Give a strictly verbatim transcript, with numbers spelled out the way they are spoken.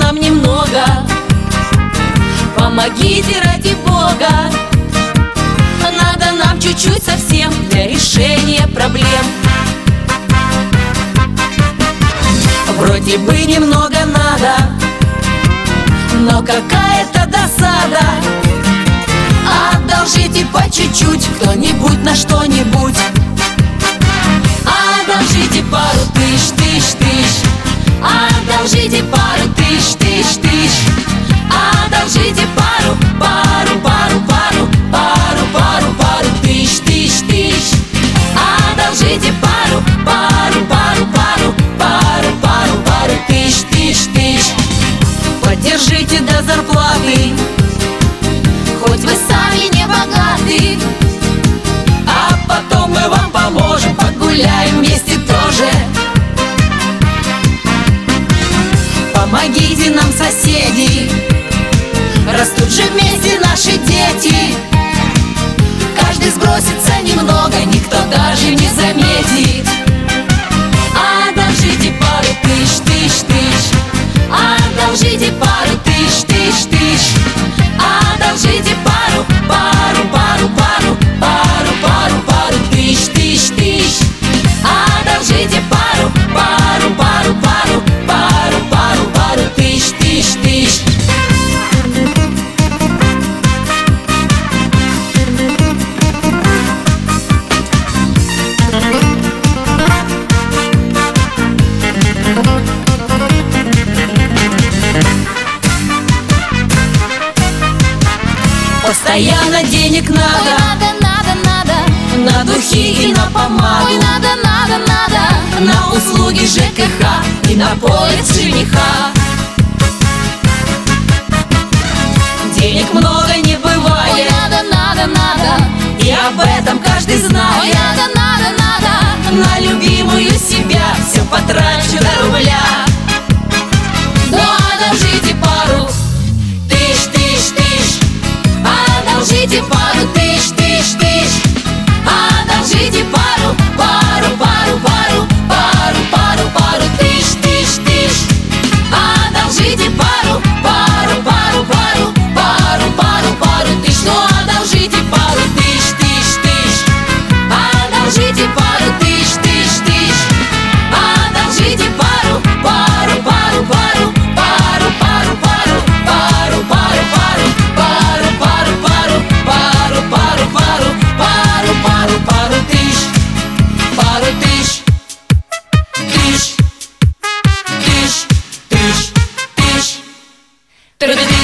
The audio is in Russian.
нам немного. Помогите ради Бога. Надо нам чуть-чуть совсем для решения проблем. Вроде бы немного надо, но какая-то досада. Одолжите по чуть-чуть кто-нибудь на что-нибудь. Одолжите пару тысяч, тысяч, тысяч. Одолжите пару тысяч, тысяч, тысяч. Одолжите пару, пару, пару, пару, пару, пару, пару тысяч, тысяч, тысяч. Одолжите пару, пару, пару, пару, пару, пару, пару тысяч, тысяч, тысяч. Поддержите до зарплаты, хоть вы сами не богаты. А потом мы вам поможем, погуляем вместе тоже. Помогите нам, соседи, растут же вместе наши дети. Каждый сбросится немного, никто даже не заметит. Одолжите пару тысяч, тысяч, тысяч. Одолжите пару тысяч, тысяч, тысяч. Одолжите пару, пару, пару, пару, пару, пару, пару тысяч, тысяч, тысяч. Одолжите пару, пару, пару, пару, пару, пару, пару тысяч, тысяч, тысяч. Постоянно денег надо. Ой, надо, надо, надо. На духи и на помаду. Ой, надо, надо, надо. На услуги ЖКХ и на поезд жениха. Денег много не Ой, бывает, надо, надо, надо. и об этом каждый Ой, знает. надо, надо, надо. На любимую себя все потрачу до рубля. Но одолжите пару тысяч, тысяч, тысяч. Одолжите пару тысяч, тысяч, тысяч. Одолжите пару, пару, пару, пару, пару, пару, пару тысяч, тысяч, тысяч. Одолжите пару, пару, пару, пару, пару, пару, пару тысяч. Ну одолжите пару тысяч, тысяч, тысяч. Одолжите пару тысяч, тысяч, тысяч. Одолжите пару, пару, пару, пару, пару, пару, пару, пару, пару, пару, пару, пару, пару, пару, пару, пару, пару, пару, пару тысяч, пару тысяч, тысяч, тысяч, тысяч, тысяч.